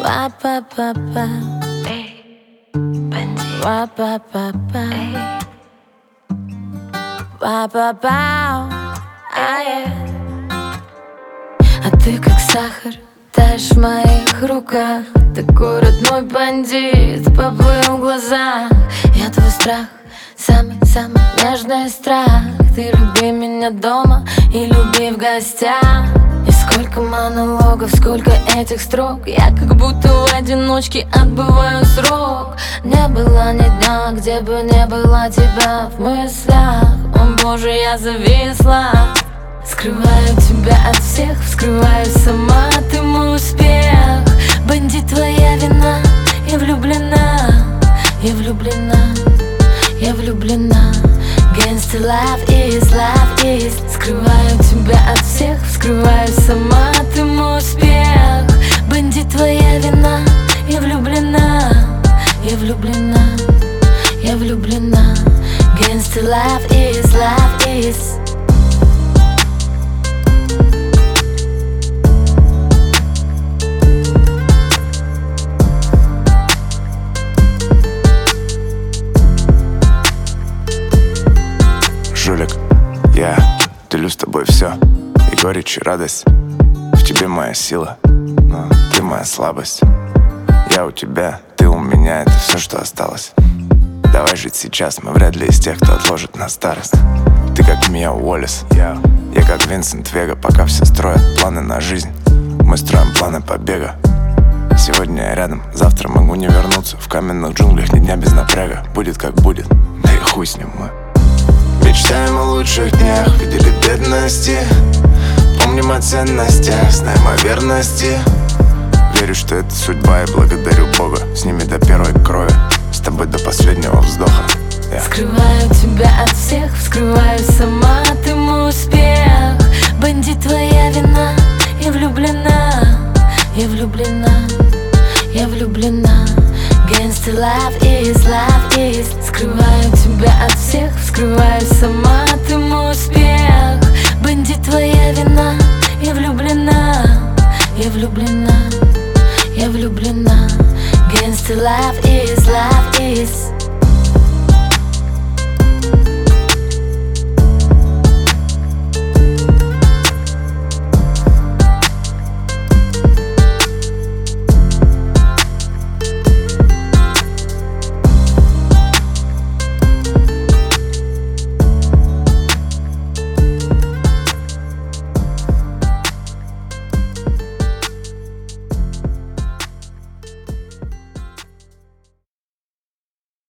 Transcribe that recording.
Ва-па-па-па, Эй, бандит, ва-па-па-па, эй, ва-па-па, а ты как сахар таешь в моих руках. Такой родной бандит, поплыл в глазах. Я твой страх, самый-самый нежный страх. Ты люби меня дома и люби в гостях. И сколько монологов, сколько этих строк. Я как будто в одиночке отбываю срок. Не было ни дня, где бы не было тебя в мыслях. О боже, я зависла. Скрываю тебя от всех, вскрываю сама, ты мой успех. Бандит, твоя вина, я влюблена, я влюблена, я влюблена. Gangsta love is. Скрываю тебя от всех, вскрываю сама, ты мой успех. Бандит, твоя вина, я влюблена, я влюблена, я влюблена. Gangsta love is. Жулик, я делю с тобой все. И горечь, и радость. В тебе моя сила, но ты моя слабость. Я у тебя, ты у меня, это все, что осталось. Давай жить сейчас, мы вряд ли из тех, кто отложит на старость. Ты как Мия Уоллес, я как Винсент Вега. Пока все строят планы на жизнь, мы строим планы побега. Сегодня я рядом, завтра могу не вернуться. В каменных джунглях ни дня без напряга. Будет как будет, да и хуй с ним мы. Мечтаем о лучших днях, видели бедности. Помним о ценностях, знаем о верности. Верю, что это судьба, и благодарю Бога. С ними до первой крови, с тобой до последнего вздоха. Скрываю тебя от всех, вскрываю сама, ты мой успех. Бандит, твоя вина, я влюблена, я влюблена, я влюблена. Gangsta love is. Скрываю тебя от всех, вскрываю сама, ты мой успех. Бандит, твоя вина, я влюблена, я влюблена, я влюблена. Gangsta love is.